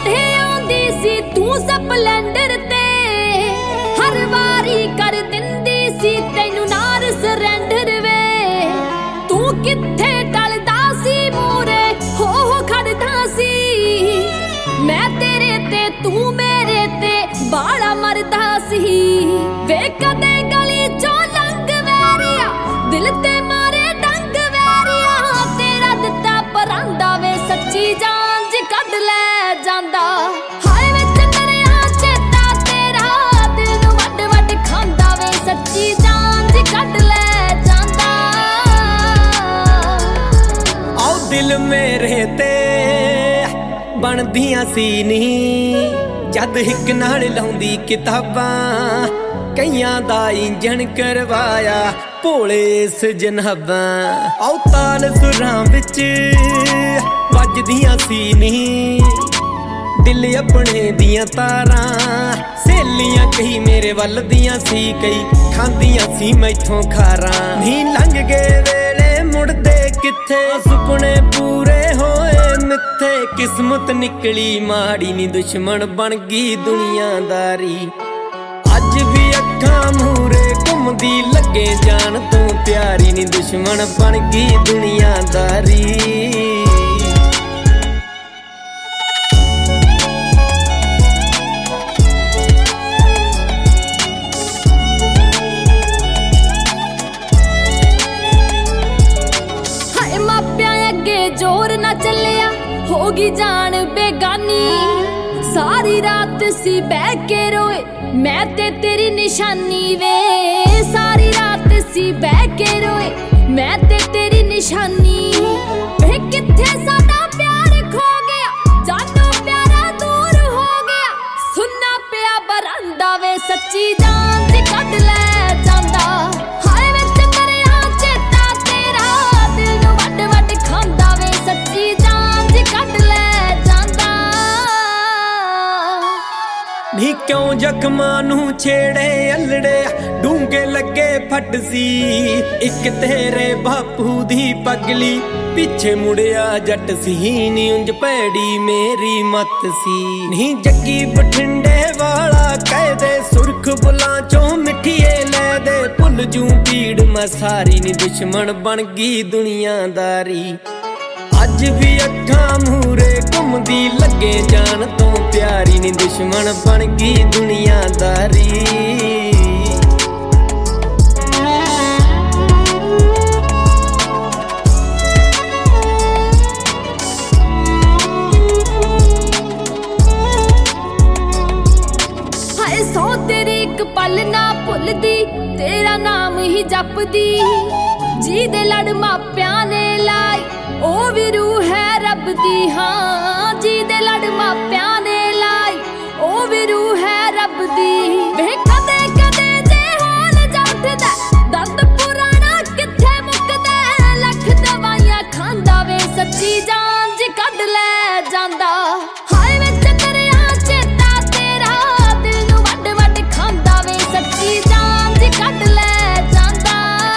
किथे आउंदी सी तू स्पलेंडर ते हर वारी कर दिंदी सी तैनू नार सरेंडर वे तू किथे टलदा सी मूरे हो खड़दा सी मैं तेरे ते तू मेरे ते बाड़ा मरदा सी वे कदे गली चों लंघ वैरिया दिल ते मारे डंग वैरिया तेरा दिता परांदा वे सच्ची जान ज कढ ले जांदा हाय वे चंदरिया चेता तेरा दिल नू वड वड खांदा वे सच्ची जान ज कढ ले जांदा आओ दिल मेरे ते बनदियां सी नहीं जद हिक नाल लाउंदी किताबां कईयां दा इंजन करवाया भोले इस जनाबां आओ ताल सुरां विच वजदियां सी नहीं दिल अपने दियां तारां सहेलियां कई मेरे वल दियां सी कई खांदियां सी मैथों खारां नी लंघ गए वेले मुड़दे किथे सुपने पूरे होए मिथे किस्मत निकली माड़ी नी दुश्मन बन गई दुनियादारी अज भी अखां मूरे घुमदी लगे जान तू प्यारी नी दुश्मन बन गई दुनियादारी जोर ना चलिया होगी जान बेगानी सारी रात सी बह के रोए मैं ते तेरी निशानी वे सारी रात सी बह के रोए मैं ते तेरी निशानी वे किथे साडा प्यार खो गया जानो प्यारा दूर हो गया सुनना पिया बरांदा वे सच्ची जान च कढ ले जांदा हाय वे चंदरिया चेता तेरा दिल नू वड वड खांदा सच्ची जान च कढ ले जांदा नी क्यों जख्मां नू छेड़े अल्लड़े डूंगे लगे फट सी इक तेरे बापू दी पगली पिछे मुड़िया जट सी नी उंज पैड़ी मेरी मत सी नी जग्गी बठिंडे वाला कह दे सुरख बुलां चों मिठिए ले दे भुल जूं पीड़ मैं सारी नी दुश्मन बन गई दुनियादारी अज भी अखां मूरे घुमदी लगे जान तू प्यारी नी दुश्मन बन गई दुनियादारी हाय सौ तेरी एक पल ना भुलदी तेरा नाम ही जपदी जी दे लड़ मापियां ने लाई ओ भी रूह है रब दी हाँ जी दे लड़ मापियां ने लाई ओ भी रूह है रब दी वे कदे कदे जे हाल जठदा दर्द पुराना किथे मुकदा लख दवाइयां खांदा वे सच्ची जान ज कढ ले जांदा हाय वे चंदरिया चेता तेरा दिल नू वड वड खांदा वे सच्ची जान ज कढ ले जांदा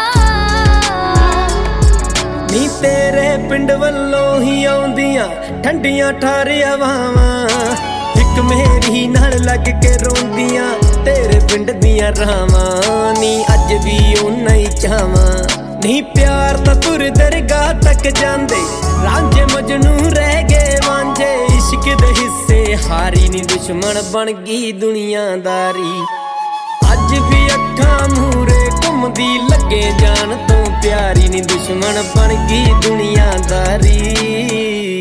नी तेरे पिंड वल्लों ही आउंदियां ठंडियां ठार हवावां इक मेरी नाल लग के रोंदियां तेरे पिंड दियां रावां नी अज भी उन्ना ही चावां नी प्यार तां तुर दरगाह तक जांदे रांझे मजनू रह गए वांझे इश्क दे हिस्से हारी नी दुश्मन बन गई दुनियादारी अज भी अखां मूरे घुमदी लगे जान तू प्यारी नी दुश्मन बन गई दुनियादारी।